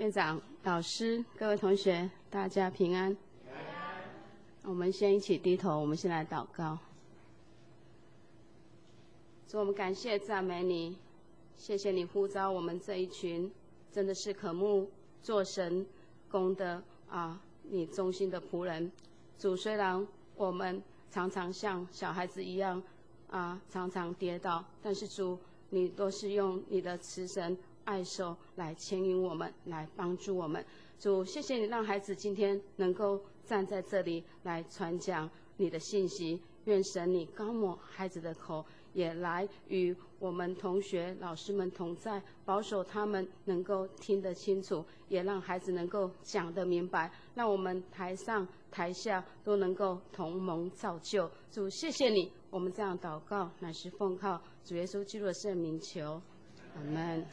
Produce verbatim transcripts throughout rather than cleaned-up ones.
院长、老师、各位同学，大家平安。平安。我们先一起低头，我们先来祷告。主，我们感谢赞美你，谢谢你呼召我们这一群真的是渴慕做神功的啊，你忠心的仆人。主，虽然我们常常像小孩子一样啊，常常跌倒，但是主，你都是用你的慈神爱手来牵引我们，来帮助我们。主，谢谢你让孩子今天能够站在这里来传讲你的信息。愿神你高抹孩子的口，也来与我们同学老师们同在，保守他们能够听得清楚，也让孩子能够讲得明白，让我们台上台下都能够同盟造就。主，谢谢你，我们这样祷告乃是奉靠主耶稣基督的圣名求，阿们。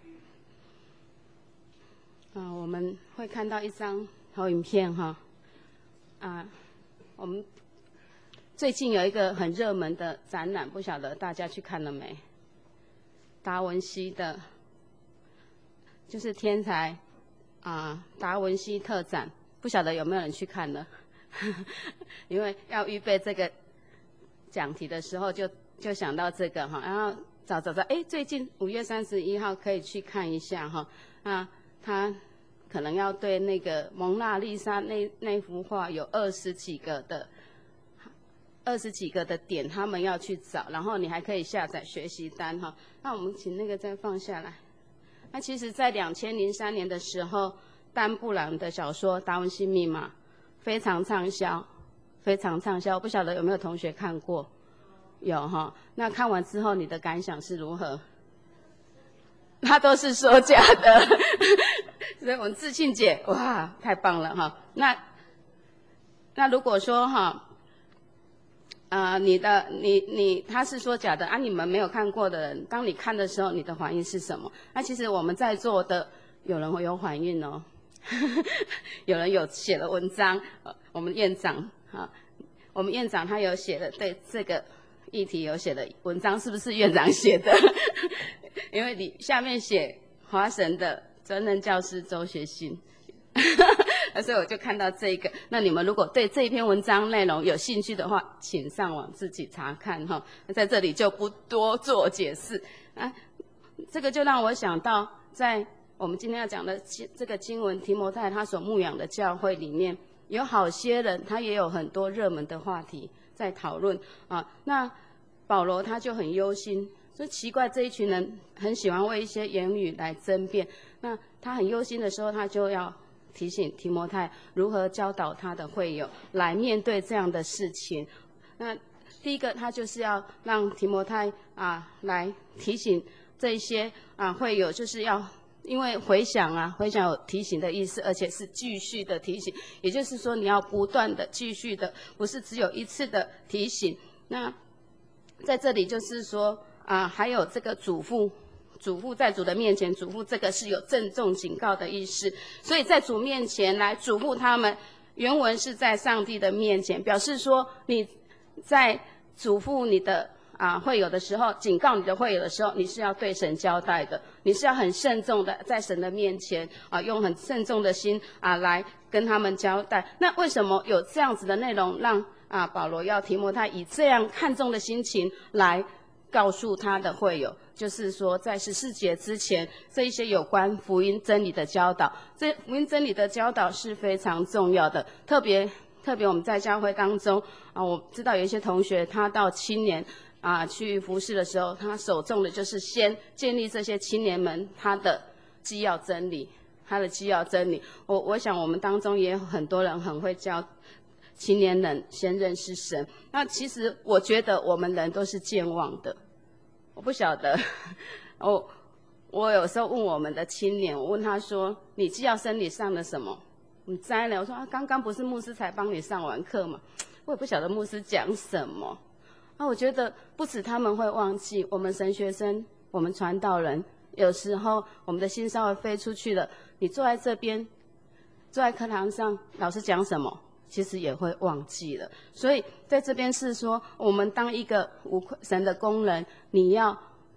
啊，我们会看到一张投影片哈，啊，我们最近有一个很热门的展览，不晓得大家去看了没？达文西的，就是天才啊，达文西特展，不晓得有没有人去看了？因为要预备这个讲题的时候就，就就想到这个哈，然后找找找，哎，最近五月三十一号可以去看一下哈，啊。他可能要对那个蒙娜丽莎那那幅画有二十几个的二十几个的点，他们要去找，然后你还可以下载学习单哈。那我们请那个再放下来。那其实，在两千零三年的时候，丹布朗的小说《达文西密码》非常畅销，非常畅销。不晓得有没有同学看过？有哈。那看完之后，你的感想是如何？他都是说假的，所以我们志庆姐，哇，太棒了哈！那那如果说哈，啊、呃，你的你你他是说假的啊，你们没有看过的人，当你看的时候，你的反应是什么？那其实我们在座的有人会有反应哦，有人有写了文章，我们院长啊，我们院长他有写了对这个议题有写的文章，是不是院长写的？因为你下面写华神的专任教师周学新，所以我就看到这个。那你们如果对这篇文章内容有兴趣的话，请上网自己查看哈。在这里就不多做解释啊。这个就让我想到，在我们今天要讲的这个经文提摩太他所牧养的教会里面，有好些人他也有很多热门的话题在讨论啊。那保罗他就很忧心。所以奇怪，这一群人很喜欢为一些言语来争辩。那他很忧心的时候，他就要提醒提摩太如何教导他的会友来面对这样的事情。那第一个，他就是要让提摩太啊来提醒这一些啊会友，就是要因为回想啊，回想有提醒的意思，而且是继续的提醒，也就是说你要不断的继续的，不是只有一次的提醒。那在这里就是说。啊，还有这个嘱咐，嘱咐在主的面前嘱咐，这个是有郑重警告的意思。所以在主面前来嘱咐他们，原文是在上帝的面前，表示说你在嘱咐你的啊会友的时候，警告你的会友的时候，你是要对神交代的，你是要很慎重的在神的面前啊，用很慎重的心啊来跟他们交代。那为什么有这样子的内容让啊保罗要提摩太以这样看重的心情来？告诉他的会友，就是说在十四节之前，这一些有关福音真理的教导，这福音真理的教导是非常重要的。特别特别我们在教会当中啊，我知道有一些同学他到青年啊去服侍的时候，他首重的就是先建立这些青年们他的基要真理，他的基要真理。我我想我们当中也有很多人很会教。青年人先认识神，那其实我觉得我们人都是健忘的。我不晓得，我我有时候问我们的青年，我问他说：“你既要生理上的什么？”你摘了，我说：“啊，刚刚不是牧师才帮你上完课吗？”我也不晓得牧师讲什么。啊，我觉得不止他们会忘记，我们神学生，我们传道人，有时候我们的心稍微飞出去了，你坐在这边，坐在课堂上，老师讲什么？其实也会忘记了，所以在这边是说，我们当一个无神的工人，你要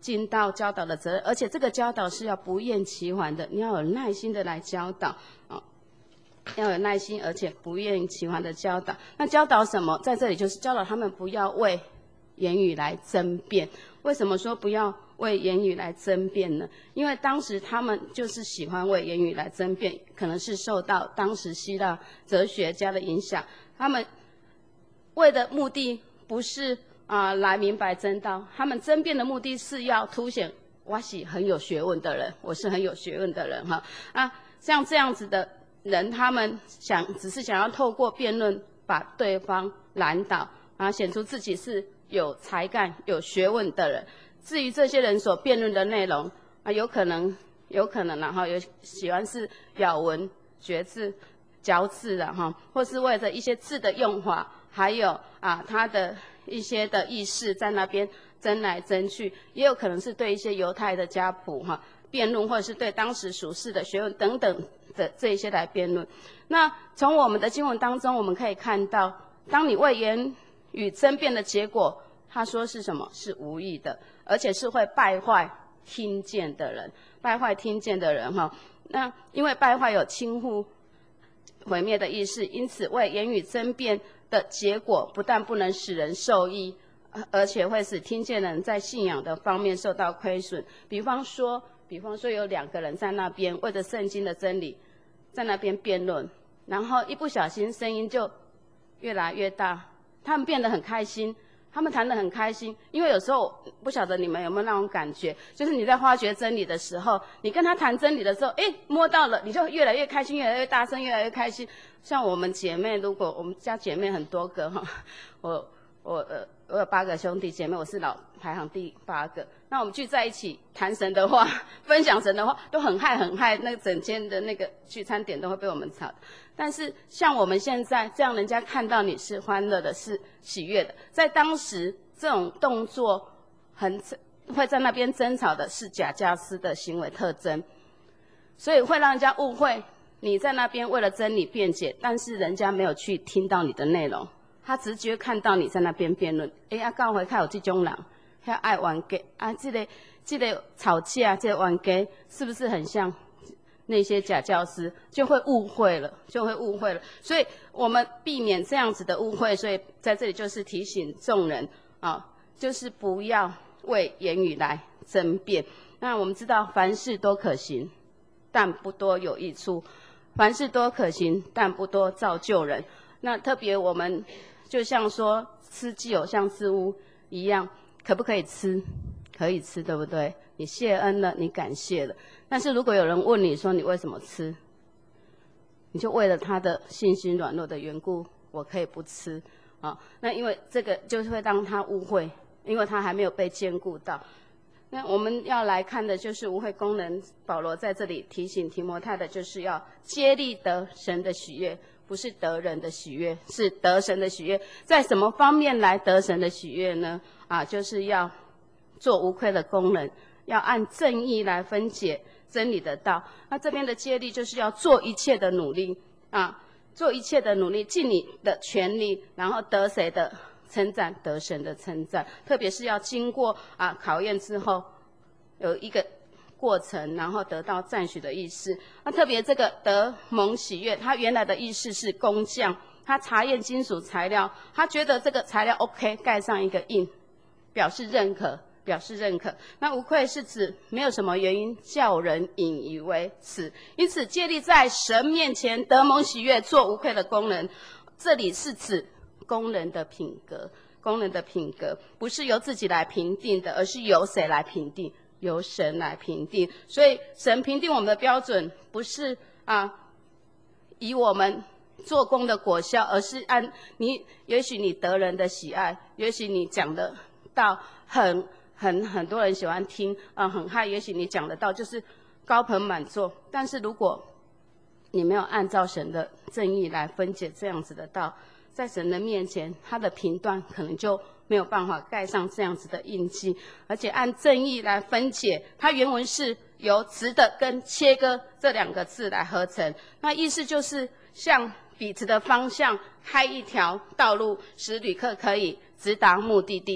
尽到教导的责任，而且这个教导是要不厌其烦的，你要有耐心的来教导啊，要有耐心，而且不厌其烦的教导。那教导什么？在这里就是教导他们不要为言语来争辩。为什么说不要为言语来争辩呢？因为当时他们就是喜欢为言语来争辩，可能是受到当时希腊哲学家的影响，他们为的目的不是啊、呃、来明白真道，他们争辩的目的是要凸显我是很有学问的人，我是很有学问的人哈啊，像这样子的人，他们想只是想要透过辩论把对方拦倒，然后显出自己是有才干、有学问的人。至于这些人所辩论的内容啊，有可能，有可能然后有喜欢是咬文嚼字、嚼字的哈，或是为了一些字的用法，还有啊他的一些的意识在那边争来争去，也有可能是对一些犹太的家谱哈辩论，或者是对当时属世的学问等等的这一些来辩论。那从我们的经文当中，我们可以看到，当你为言语争辩的结果，他说是什么？是无益的，而且是会败坏听见的人，败坏听见的人哈。那因为败坏有倾覆、毁灭的意思，因此为言语争辩的结果，不但不能使人受益，而且会使听见人在信仰的方面受到亏损。比方说，比方说有两个人在那边为着圣经的真理，在那边辩论，然后一不小心声音就越来越大，他们变得很开心。他们谈得很开心，因为有时候不晓得你们有没有那种感觉，就是你在发掘真理的时候，你跟他谈真理的时候，哎，摸到了，你就越来越开心，越来越大声，越来越开心。像我们姐妹，如果我们家姐妹很多个哈，我我呃我有八个兄弟姐妹，我是老排行第八个。那我们聚在一起谈神的话，分享神的话，都很嗨很嗨，那个整间的那个聚餐点都会被我们吵。但是像我们现在这样，人家看到你是欢乐的，是喜悦的，在当时这种动作很会在那边争吵的是假教师的行为特征，所以会让人家误会你在那边为了真理辩解，但是人家没有去听到你的内容，他直觉看到你在那边辩论。哎呀，教会较有这种人，遐爱冤家啊，这个这个吵架，这个冤家是不是很像那些假教师，就会误会了，就会误会了。所以我们避免这样子的误会，所以在这里就是提醒众人啊，就是不要为言语来争辩。那我们知道，凡事都可行，但不多有益处；凡事都可行，但不多造就人。那特别我们就像说吃既有像之屋一样，可不可以吃？可以吃，对不对？你谢恩了，你感谢了。但是如果有人问你说你为什么吃，你就为了他的信心软弱的缘故，我可以不吃啊。那因为这个就会让他误会，因为他还没有被兼顾到。那我们要来看的就是无会工人保罗在这里提醒提摩太的，就是要竭力得神的喜悦，不是得人的喜悦，是得神的喜悦。在什么方面来得神的喜悦呢？啊，就是要做无愧的工人，要按正义来分解真理的道。那这边的接力就是要做一切的努力啊，做一切的努力，尽你的全力，然后得谁的称赞？得神的称赞。特别是要经过啊考验之后，有一个过程，然后得到赞许的意思。那特别这个得蒙喜悦，它原来的意思是工匠，他查验金属材料，他觉得这个材料 OK， 盖上一个印，表示认可。表示认可。那无愧是指没有什么原因叫人引以为耻，因此借力在神面前得蒙喜悦，做无愧的工人。这里是指工人的品格，工人的品格不是由自己来评定的，而是由谁来评定？由神来评定。所以神评定我们的标准不是啊以我们做工的果效，而是按你，也许你得人的喜爱，也许你讲的道很很很多人喜欢听啊、呃，很嗨，也许你讲得到就是高朋满座，但是如果你没有按照神的正义来分解这样子的道，在神的面前，他的评断可能就没有办法盖上这样子的印记。而且按正义来分解，它原文是由直的跟切割这两个字来合成，那意思就是向笔直的方向开一条道路，使旅客可以直达目的地。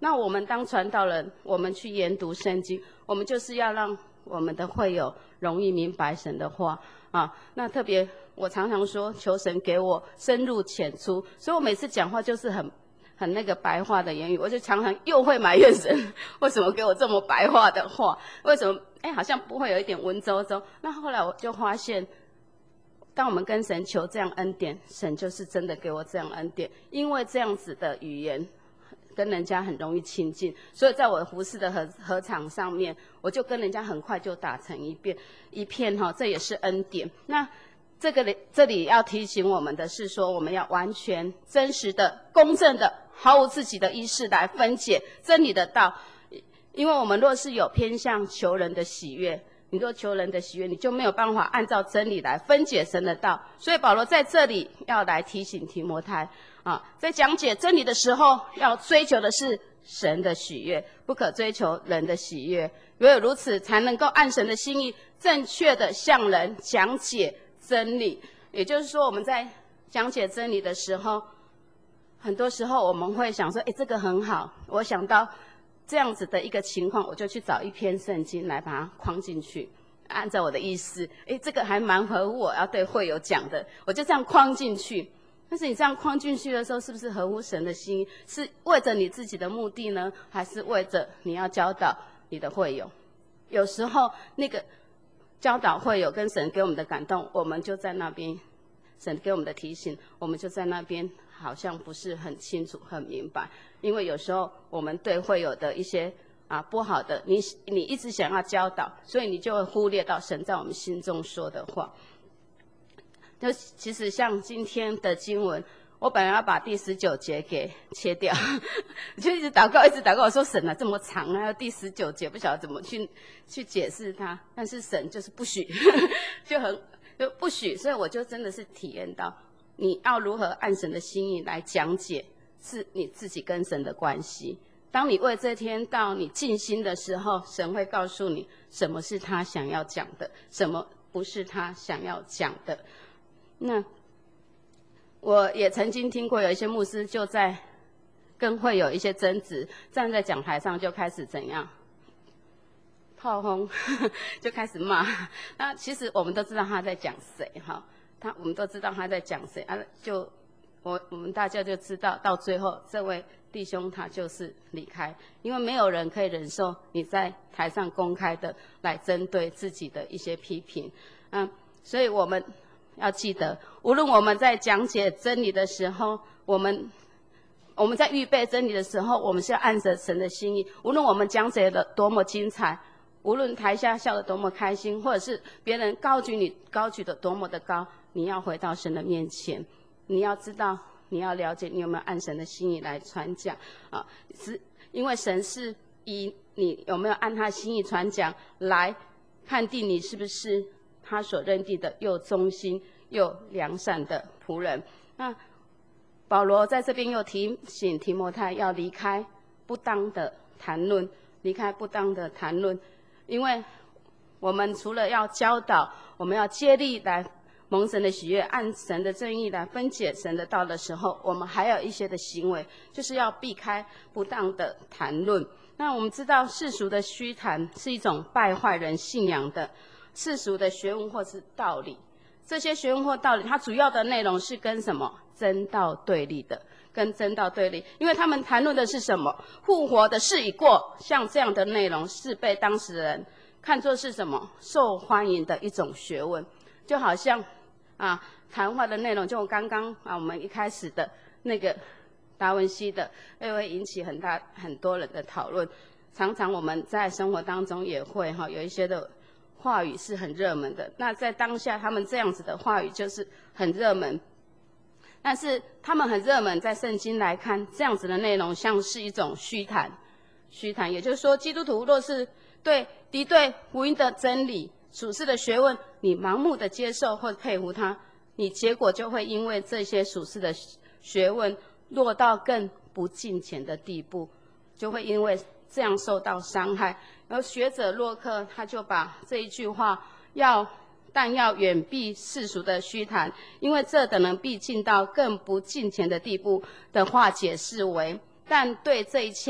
那我们当传道人，我们去研读圣经，我们就是要让我们的会友容易明白神的话啊。那特别我常常说，求神给我深入浅出，所以我每次讲话就是很很那个白话的言语，我就常常又会埋怨神，为什么给我这么白话的话？为什么哎好像不会有一点文绉绉？那后来我就发现，当我们跟神求这样恩典，神就是真的给我这样恩典，因为这样子的语言跟人家很容易亲近，所以在我服事的合合场上面，我就跟人家很快就打成一片一片哈，这也是恩典。那这个里这里要提醒我们的是说，我们要完全真实的、公正的，毫无自己的意识来分解真理的道，因为我们若是有偏向求人的喜悦，你若求人的喜悦，你就没有办法按照真理来分解神的道。所以保罗在这里要来提醒提摩太啊，在讲解真理的时候，要追求的是神的喜悦，不可追求人的喜悦。唯有如此，才能够按神的心意，正确的向人讲解真理。也就是说，我们在讲解真理的时候，很多时候我们会想说，哎，这个很好，我想到这样子的一个情况，我就去找一篇圣经来把它框进去，按照我的意思，哎，这个还蛮合乎我要对会友讲的，我就这样框进去。但是你这样框进去的时候，是不是合乎神的心意？是为着你自己的目的呢，还是为着你要教导你的会友？有时候那个教导会友跟神给我们的感动，我们就在那边，神给我们的提醒，我们就在那边好像不是很清楚、很明白。因为有时候我们对会友的一些啊不好的，你你一直想要教导，所以你就会忽略到神在我们心中说的话。就其实像今天的经文，我本来要把第十九节给切掉，就一直祷告，一直祷告，我说神啊这么长啊，第十九节不晓得怎么去去解释它，但是神就是不许，就很就不许，所以我就真的是体验到，你要如何按神的心意来讲解，是你自己跟神的关系。当你为这天到你尽心的时候，神会告诉你什么是他想要讲的，什么不是他想要讲的。那我也曾经听过有一些牧师就在跟会有一些争执，站在讲台上就开始怎样炮轰，就开始骂。那其实我们都知道他在讲谁哈，他我们都知道他在讲谁啊，就我我们大家就知道，到最后这位弟兄他就是离开，因为没有人可以忍受你在台上公开的来针对自己的一些批评，嗯，所以我们要记得，无论我们在讲解真理的时候，我们我们在预备真理的时候，我们是要按着神的心意。无论我们讲解的多么精彩，无论台下笑得多么开心，或者是别人高举你高举的多么的高，你要回到神的面前，你要知道，你要了解你有没有按神的心意来传讲啊？是因为神是以你有没有按他心意传讲来判定你是不是他所认定的又忠心又良善的仆人。那保罗在这边又提醒提摩太要离开不当的谈论，离开不当的谈论，因为我们除了要教导，我们要接力来蒙神的喜悦，按神的正义来分解神的道的时候，我们还有一些的行为，就是要避开不当的谈论。那我们知道世俗的虚谈是一种败坏人信仰的世俗的学问或是道理，这些学问或道理，它主要的内容是跟什么真道对立的，跟真道对立，因为他们谈论的是什么？复活的事已过，像这样的内容是被当时人看作是什么受欢迎的一种学问，就好像啊谈话的内容，就刚刚啊我们一开始的那个达文西的，也会引起很大很多人的讨论。常常我们在生活当中也会哈有一些的话语是很热门的，那在当下他们这样子的话语就是很热门，但是他们很热门，在圣经来看，这样子的内容像是一种虚谈。虚谈，也就是说，基督徒若是对敌对福音的真理、属世的学问，你盲目的接受或佩服它，你结果就会因为这些属世的学问落到更不敬虔的地步，就会因为这样受到伤害。而学者洛克他就把这一句话要但要远避世俗的虚谈，因为这等人必进到更不敬虔的地步的话解释为，但对这一切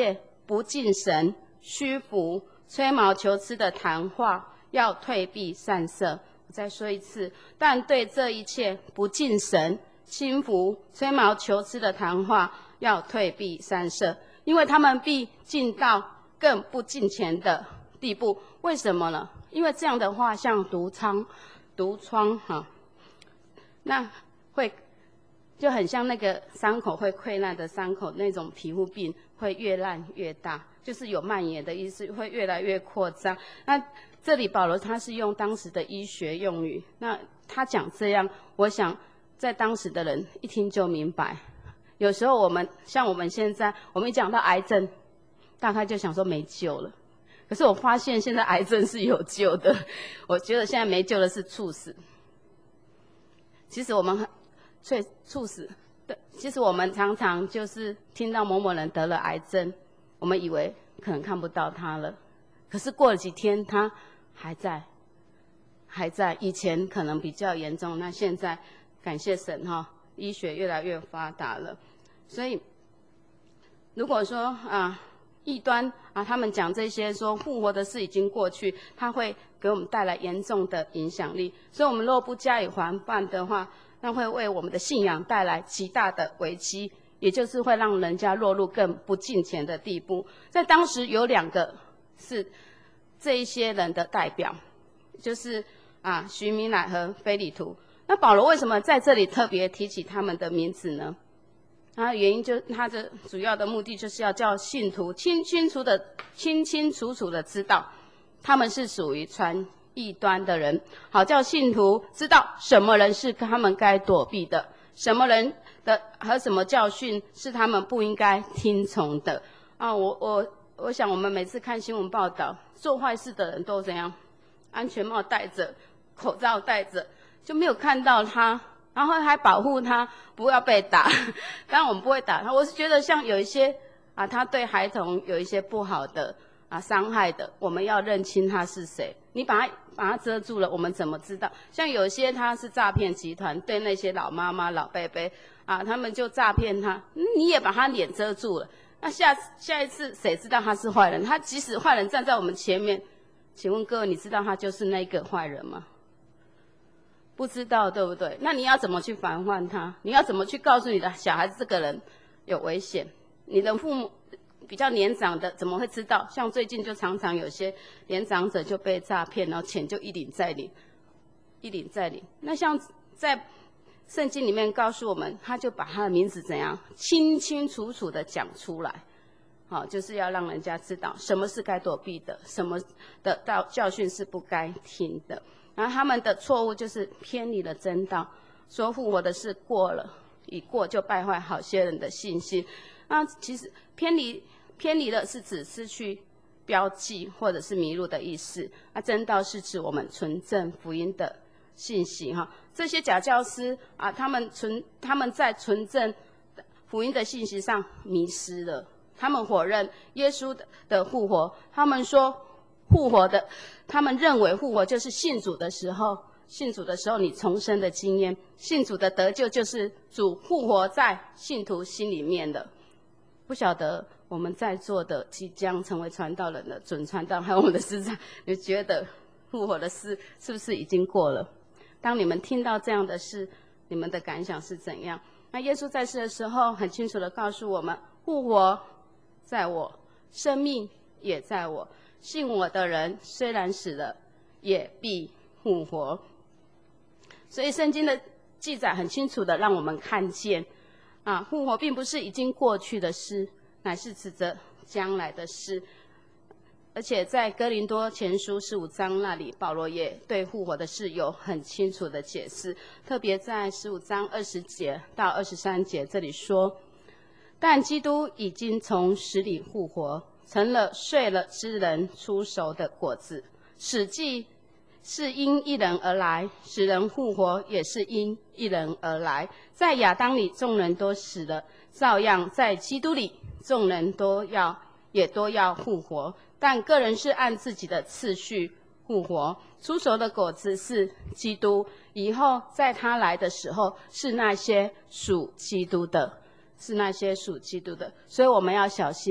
不敬神，虚浮吹毛求疵的谈话要退避散舍。我再说一次，但对这一切不敬神、轻浮吹毛求疵的谈话要退避散舍，因为他们必进到更不敬虔的地步。为什么呢？因为这样的话像毒疮，毒疮哈，那会就很像那个伤口会溃烂的伤口，那种皮肤病会越烂越大，就是有蔓延的意思，会越来越扩张。那这里保罗他是用当时的医学用语，那他讲这样，我想在当时的人一听就明白。有时候我们像我们现在，我们一讲到癌症，大概就想说没救了。可是我发现现在癌症是有救的，我觉得现在没救的是猝死。其实我们所以猝死，对，其实我们常常就是听到某某人得了癌症，我们以为可能看不到他了，可是过了几天他还在，还在。以前可能比较严重，那现在感谢神哈，医学越来越发达了。所以如果说啊，异端啊，他们讲这些说复活的事已经过去，它会给我们带来严重的影响力。所以我们若不加以防范的话，那会为我们的信仰带来极大的危机，也就是会让人家落入更不敬虔的地步。在当时有两个是这一些人的代表，就是啊徐明乃和腓利图。那保罗为什么在这里特别提起他们的名字呢？他原因就他的主要的目的就是要叫信徒清清楚的、清清楚楚的知道，他们是属于传异端的人，好叫信徒知道什么人是他们该躲避的，什么人的和什么教训是他们不应该听从的。啊，我我我想我们每次看新闻报道，做坏事的人都怎样？安全帽戴着，口罩戴着，就没有看到他。然后还保护他不要被打，当然我们不会打他。我是觉得像有一些啊，他对孩童有一些不好的啊伤害的，我们要认清他是谁。你把他把他遮住了，我们怎么知道？像有些他是诈骗集团，对那些老妈妈、老伯伯啊，他们就诈骗他，你也把他脸遮住了。那下下一次谁知道他是坏人？他即使坏人站在我们前面，请问各位，你知道他就是那个坏人吗？不知道，对不对？那你要怎么去防范他？你要怎么去告诉你的小孩子这个人有危险？你的父母比较年长的怎么会知道？像最近就常常有些年长者就被诈骗，然后钱就一领再领，一领再领。那像在圣经里面告诉我们，他就把他的名字怎样清清楚楚的讲出来，好，就是要让人家知道什么是该躲避的，什么的教教训是不该听的。然后他们的错误就是偏离了真道，说复活的事过了，已过就败坏好些人的信心。那其实偏离偏离了是指失去标记或者是迷路的意思。那真道是指我们纯正福音的信息哈。这些假教师啊，他们纯他们在纯正福音的信息上迷失了，他们否认耶稣的复活，他们说。复活的，他们认为复活就是信主的时候，信主的时候你重生的经验，信主的得救就是主复活在信徒心里面的。不晓得我们在座的即将成为传道人的准传道，还有我们的师长，你觉得复活的事是不是已经过了？当你们听到这样的事，你们的感想是怎样？那耶稣在世的时候很清楚地告诉我们，复活在我，生命也在我。信我的人虽然死了，也必复活。所以圣经的记载很清楚的让我们看见，啊，复活并不是已经过去的事，乃是指着将来的事。而且在哥林多前书十五章那里，保罗也对复活的事有很清楚的解释，特别在十五章二十节到二十三节这里说：但基督已经从死里复活，成了睡了之人出熟的果子。死既是因一人而来，使人复活也是因一人而来。在亚当里众人都死了，照样在基督里众人都要也都要复活，但个人是按自己的次序复活。出熟的果子是基督，以后在他来的时候是那些属基督的，是那些属基督的。所以我们要小心，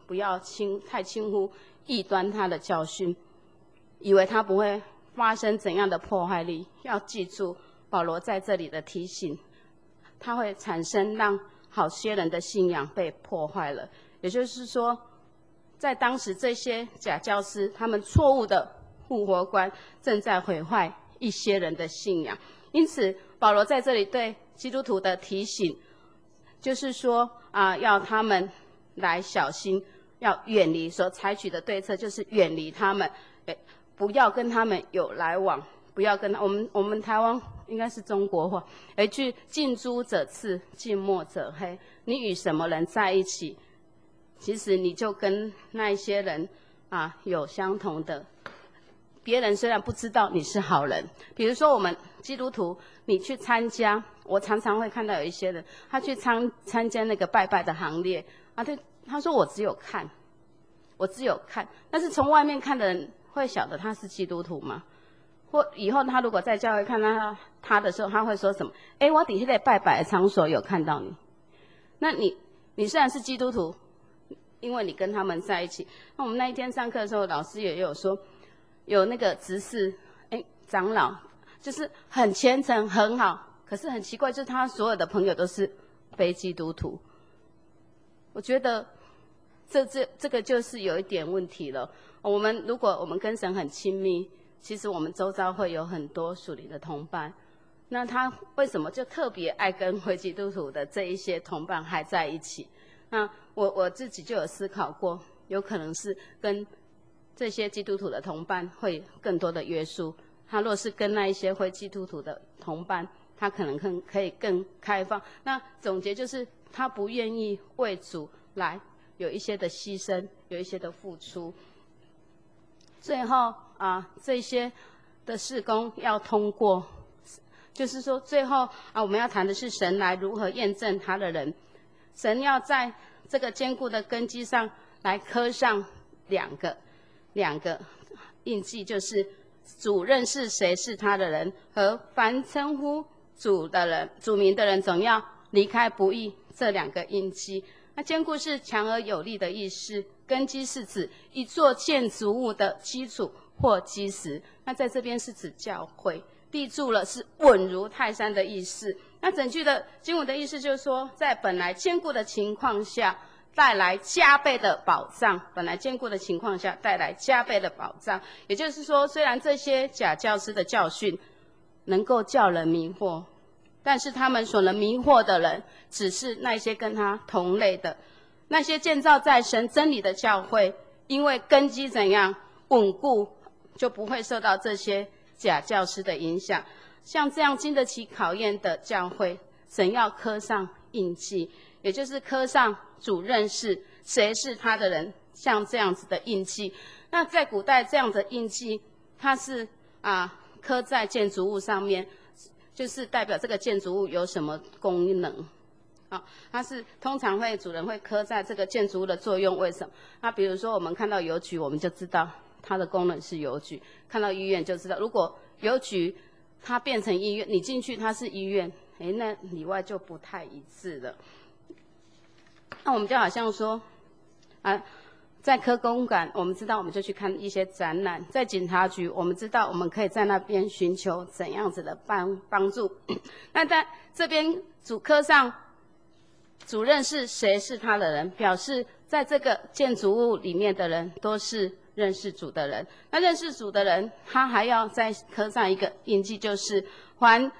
不要轻太轻忽异端他的教训，以为他不会发生怎样的破坏力。要记住保罗在这里的提醒，他会产生让好些人的信仰被破坏了。也就是说，在当时这些假教师，他们错误的复活观正在毁坏一些人的信仰。因此保罗在这里对基督徒的提醒，就是说啊、呃，要他们来小心，要远离，所采取的对策就是远离他们，不要跟他们有来往，不要跟他我们我们台湾应该是中国话，而去近朱者赤，近墨者黑。你与什么人在一起，其实你就跟那一些人啊有相同的。别人虽然不知道你是好人，比如说我们基督徒，你去参加，我常常会看到有一些人，他去参参加那个拜拜的行列啊，对，他说我只有看，我只有看，但是从外面看的人会晓得他是基督徒吗？或以后他如果在教会看到他他的时候，他会说什么？哎，我底下在拜拜的场所有看到你，那你你虽然是基督徒，因为你跟他们在一起。那我们那一天上课的时候，老师也有说。有那个执事，哎，长老就是很虔诚很好，可是很奇怪，就是他所有的朋友都是非基督徒。我觉得这这这个就是有一点问题了。我们如果我们跟神很亲密，其实我们周遭会有很多属灵的同伴，那他为什么就特别爱跟非基督徒的这一些同伴还在一起？那我我自己就有思考过，有可能是跟这些基督徒的同伴会更多的约束，他若是跟那一些非基督徒的同伴，他可能更可以更开放。那总结就是他不愿意为主来有一些的牺牲，有一些的付出。最后啊，这些的事工要通过，就是说最后啊，我们要谈的是神来如何验证他的人。神要在这个坚固的根基上来刻上两个。两个印记，就是主认识谁是他的人，和凡称呼主的人、主名的人，总要离开不义。这两个印记，那坚固是强而有力的意思，根基是指一座建筑物的基础或基石。那在这边是指教会，立住了是稳如泰山的意思。那整句的经文的意思就是说，在本来坚固的情况下，带来加倍的保障，本来坚固的情况下带来加倍的保障。也就是说，虽然这些假教师的教训能够叫人迷惑，但是他们所能迷惑的人，只是那些跟他同类的，那些建造在神真理的教会，因为根基怎样稳固，就不会受到这些假教师的影响。像这样经得起考验的教会，神要刻上印记，也就是刻上主认识谁是他的人，像这样子的印记。那在古代这样的印记，它是啊刻在建筑物上面，就是代表这个建筑物有什么功能。啊，它是通常会主人会刻在这个建筑物的作用，为什么？那比如说我们看到邮局，我们就知道它的功能是邮局；看到医院就知道，如果邮局它变成医院，你进去它是医院，哎，那里外就不太一致了。那我们就好像说，啊，在科公馆，我们知道我们就去看一些展览；在警察局，我们知道我们可以在那边寻求怎样子的帮帮助。那在这边主科上，主认识谁是他的人，表示在这个建筑物里面的人都是认识主的人。那认识主的人，他还要再刻上一个印记，就是还。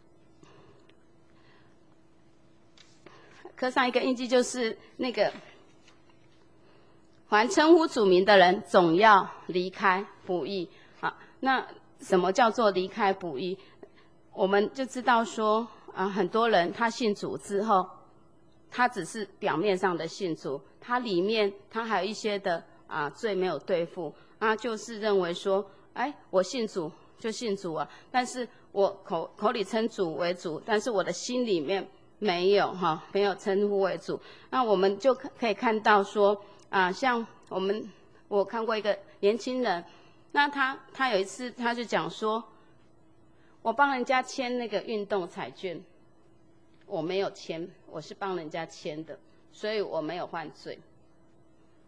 刻上一个印记，就是那个凡称呼主名的人，总要离开不义。啊，那什么叫做离开不义？我们就知道说，啊，很多人他信主之后，他只是表面上的信主，他里面他还有一些的啊罪没有对付，啊，就是认为说，哎，我信主就信主啊，但是我口口里称主为主，但是我的心里面。没有哈，没有称呼为主。那我们就可以看到说，啊，像我们我看过一个年轻人，那他他有一次他就讲说，我帮人家签那个运动彩券，我没有签，我是帮人家签的，所以我没有犯罪。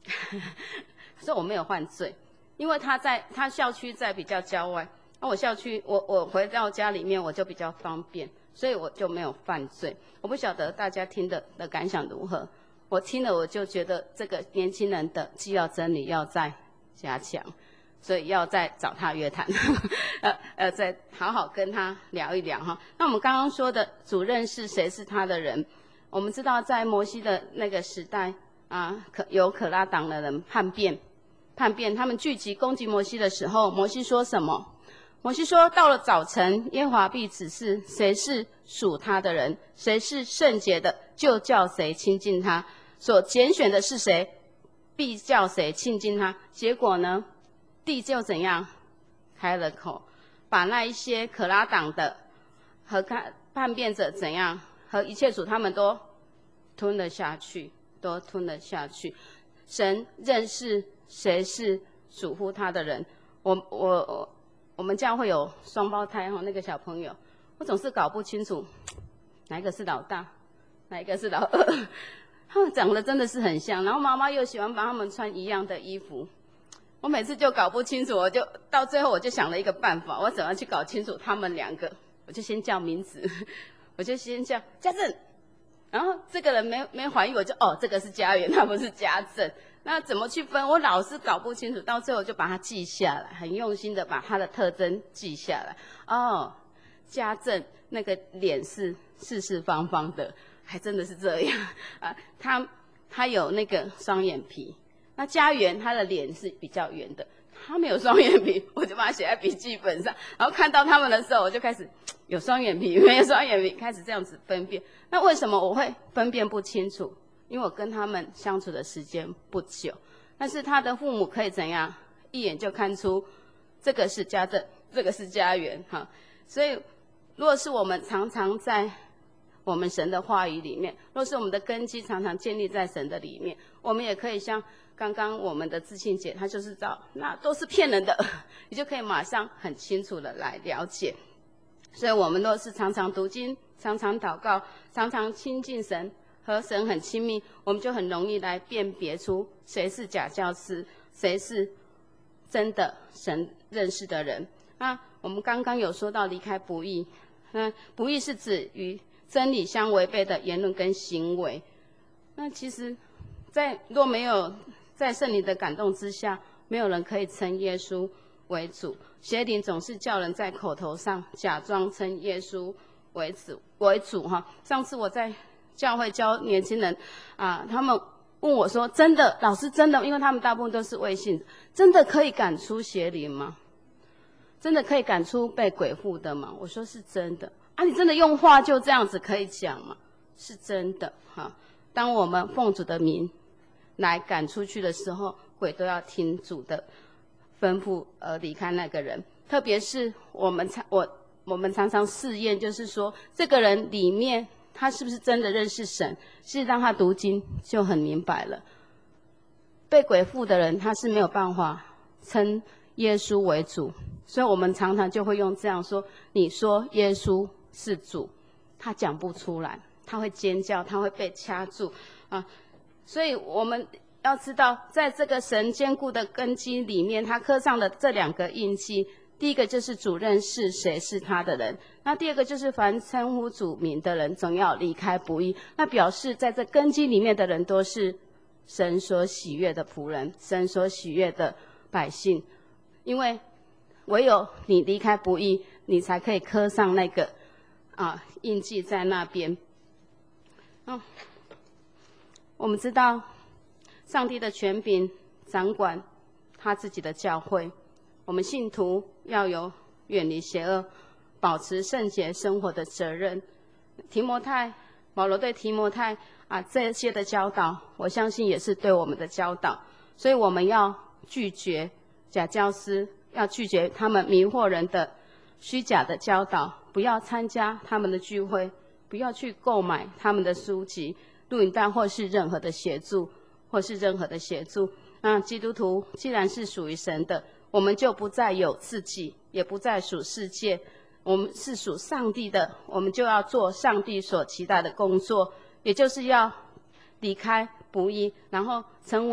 他说我没有犯罪，因为他在他校区在比较郊外，那我校区我我回到家里面我就比较方便，所以我就没有犯罪。我不晓得大家听的的感想如何，我听了我就觉得这个年轻人的既要真理要再加强，所以要再找他约谈，呃呃，再好好跟他聊一聊哈。那我们刚刚说的主认识谁是他的人，我们知道在摩西的那个时代啊，可有可拉党的人叛变，叛变，他们聚集攻击摩西的时候，摩西说什么？摩西说，到了早晨，耶和华必指示谁是属他的人，谁是圣洁的，就叫谁亲近他；所拣选的是谁，必叫谁亲近他。结果呢，地就怎样开了口，把那一些可拉党的和叛变者怎样和一切主他们都吞了下去，都吞了下去。神认识谁是属乎他的人。我我我们教会有双胞胎哈，那个小朋友，我总是搞不清楚哪一个是老大，哪一个是老二。他们长得真的是很像，然后妈妈又喜欢帮他们穿一样的衣服。我每次就搞不清楚，我就到最后我就想了一个办法，我怎么去搞清楚他们两个？我就先叫名字，我就先叫家政，然后这个人没没怀疑，我就哦，这个是家园，他不是家政。那怎么去分？我老是搞不清楚，到最后就把它记下来，很用心的把它的特征记下来。哦，家政那个脸是四四方方的，还真的是这样啊。他他有那个双眼皮。那家园他的脸是比较圆的，他没有双眼皮，我就把它写在笔记本上。然后看到他们的时候，我就开始有双眼皮，没有双眼皮，开始这样子分辨。那为什么我会分辨不清楚？因为我跟他们相处的时间不久，但是他的父母可以怎样一眼就看出这个是家政，这个是家园哈。所以如果是我们常常在我们神的话语里面，若是我们的根基常常建立在神的里面，我们也可以像刚刚我们的志庆姐，她就是知道那都是骗人的，你就可以马上很清楚的来了解。所以我们若是常常读经，常常祷告，常常亲近神，和神很亲密，我们就很容易来辨别出谁是假教师，谁是真的神认识的人。那我们刚刚有说到离开不义，那不义是指与真理相违背的言论跟行为。那其实在若没有在圣灵的感动之下，没有人可以称耶稣为主。邪灵总是叫人在口头上假装称耶稣为主为主哈。上次我在教会教年轻人啊，他们问我说：“真的，老师真的，因为他们大部分都是未信，真的可以赶出邪灵吗？真的可以赶出被鬼附的吗？”我说是真的啊，你真的用话就这样子可以讲吗？是真的哈。当我们奉主的名来赶出去的时候，鬼都要听主的吩咐而离开那个人。特别是我们常我我们常常试验，就是说这个人里面他是不是真的认识神？是让他读经就很明白了。被鬼附的人，他是没有办法称耶稣为主，所以我们常常就会用这样说：你说耶稣是主，他讲不出来，他会尖叫，他会被掐住啊。所以我们要知道，在这个神坚固的根基里面，他刻上的这两个印记。第一个就是主认识谁是他的人，那第二个就是凡称呼主名的人总要离开不义。那表示在这根基里面的人都是神所喜悦的仆人，神所喜悦的百姓。因为唯有你离开不义，你才可以刻上那个啊印记在那边。嗯，我们知道上帝的权柄掌管他自己的教会。我们信徒要有远离邪恶、保持圣洁生活的责任。提摩太，保罗对提摩太啊这些的教导，我相信也是对我们的教导。所以我们要拒绝假教师，要拒绝他们迷惑人的虚假的教导，不要参加他们的聚会，不要去购买他们的书籍、录影带或是任何的协助，或是任何的协助。那基督徒既然是属于神的，我们就不再有自己，也不再属世界，我们是属上帝的，我们就要做上帝所期待的工作，也就是要离开不义，然后成为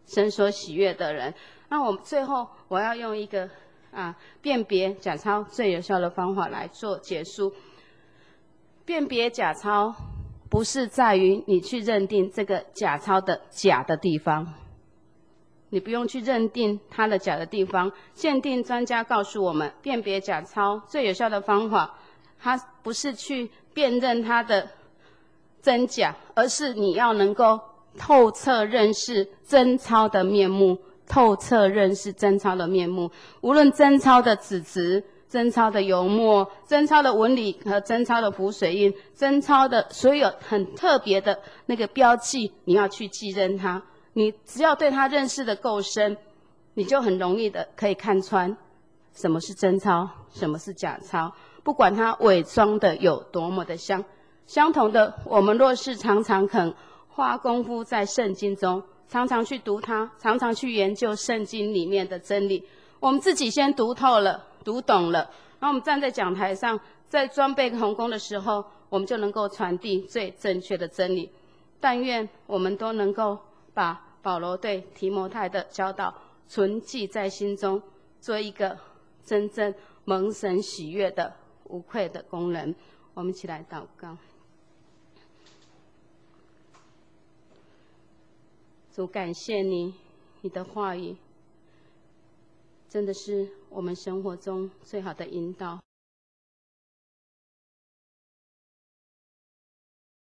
神所喜悦的人。那我最后我要用一个啊辨别假钞最有效的方法来做结束。辨别假钞不是在于你去认定这个假钞的假的地方，你不用去认定它的假的地方。鉴定专家告诉我们，辨别假钞最有效的方法，它不是去辨认它的真假，而是你要能够透彻认识真钞的面目，透彻认识真钞的面目。无论真钞的纸质、真钞的油墨、真钞的纹理和真钞的浮水印、真钞的所有很特别的那个标记，你要去记认它。你只要对它认识的够深，你就很容易的可以看穿什么是真钞，什么是假钞。不管它伪装的有多么的像。相同的，我们若是常常肯花功夫在圣经中，常常去读它，常常去研究圣经里面的真理，我们自己先读透了、读懂了，然后我们站在讲台上，在装备同工的时候，我们就能够传递最正确的真理。但愿我们都能够把保罗对提摩太的教导存记在心中，做一个真正蒙神喜悦的无愧的工人。我们一起来祷告。主，感谢你，你的话语真的是我们生活中最好的引导。